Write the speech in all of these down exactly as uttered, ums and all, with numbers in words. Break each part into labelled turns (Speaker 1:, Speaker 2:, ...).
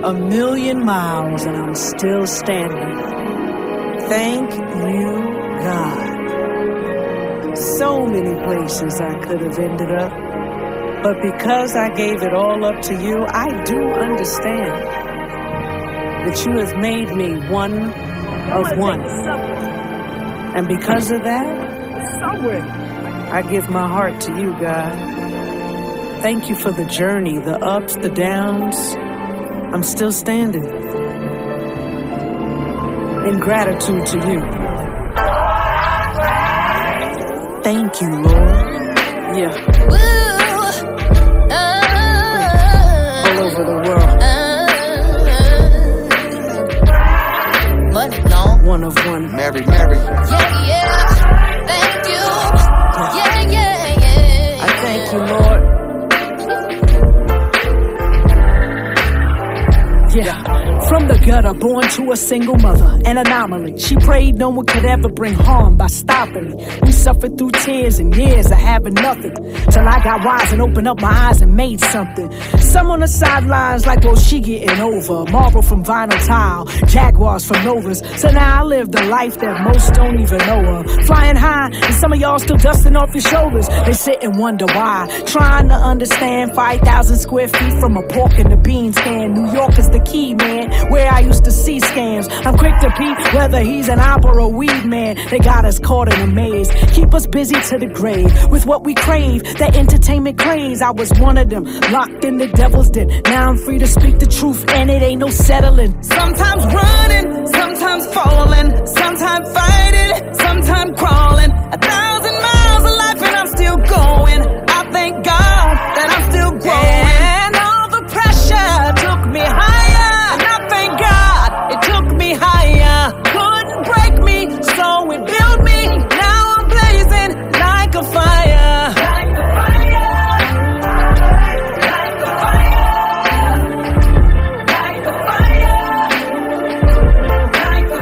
Speaker 1: A million miles and I'm still standing. Thank you, God. So many places I could have ended up, but because I gave it all up to you, I do understand that you have made me one of one. And because of that, I give my heart to you, God. Thank you for the journey, the ups, the downs. I'm still standing. In gratitude to you. Thank you, Lord. Yeah. All over the world. One of one.
Speaker 2: Mary, Mary.
Speaker 3: Yeah, yeah. Thank you. Yeah, yeah, yeah.
Speaker 1: I thank you, Lord. Yeah. From the gutter, born to a single mother, an anomaly. She prayed no one could ever bring harm by stopping me. We suffered through tears and years of having nothing, till I got wise and opened up my eyes and made something. Some on the sidelines like, well, she getting over. Marble from vinyl tile, Jaguars from Novas. So now I live the life that most don't even know of. Flying high, and some of y'all still dusting off your shoulders. They sit and wonder why. Trying to understand five thousand square feet from a pork and a beans can. New York is the key, man, where I used to see scams. I'm quick to peep whether he's an op or a weed man. They got us caught in a maze, keep us busy to the grave with what we crave, that entertainment craze. I was one of them, locked in the devil's den. Now I'm free to speak the truth and it ain't no settling.
Speaker 4: Sometimes running, sometimes falling, sometimes fighting, sometimes crawling. A thousand miles of life and I'm still going. I thank God that I'm still growing. And all the pressure took me higher. It took me higher, couldn't break me, so it built me. Now I'm blazing like a fire. Like a fire. Like a fire. Like a fire. Like a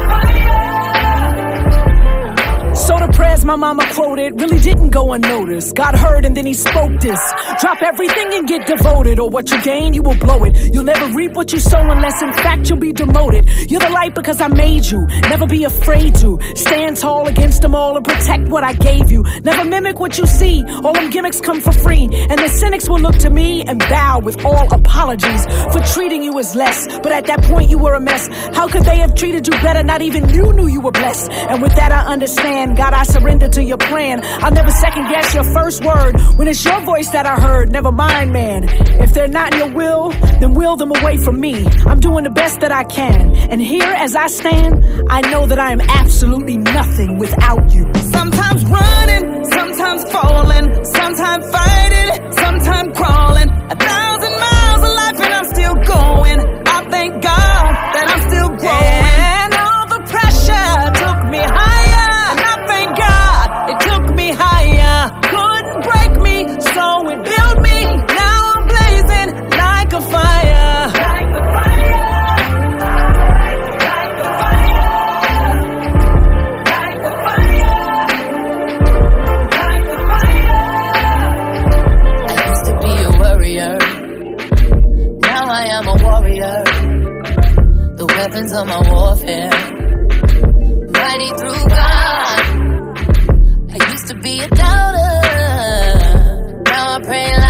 Speaker 4: fire.
Speaker 1: So the prayers my mama quoted really didn't go unnoticed. God heard and then he spoke this. Drop everything and get devoted, or what you gain, you will blow it. You'll never reap what you sow unless in fact you'll be demoted. You're the light because I made you. Never be afraid to stand tall against them all and protect what I gave you. Never mimic what you see. All them gimmicks come for free, and the cynics will look to me and bow with all apologies for treating you as less. But at that point you were a mess. How could they have treated you better? Not even you knew you were blessed. And with that I understand. God, I surrender to your plan. I'll never second guess your first word when it's your voice that I heard. Never mind, man. If they're not in your will, then will them away from me. I'm doing the best that I can. And here as I stand, I know that I am absolutely nothing without you.
Speaker 4: Sometimes running, sometimes falling, sometimes fighting, sometimes crawling. A thousand miles of life and I'm still going. I thank God that I'm still growing. And all the pressure took me higher. And I thank God it took me higher. Couldn't break me, so it built me. Now I'm blazing like a fire. Like a fire. Like a fire. Like a fire. Like a fire.
Speaker 3: I used to be a worrier. Now I am a warrior. The weapons of my warfare, mighty through God. I used to be a doubter. Now I pray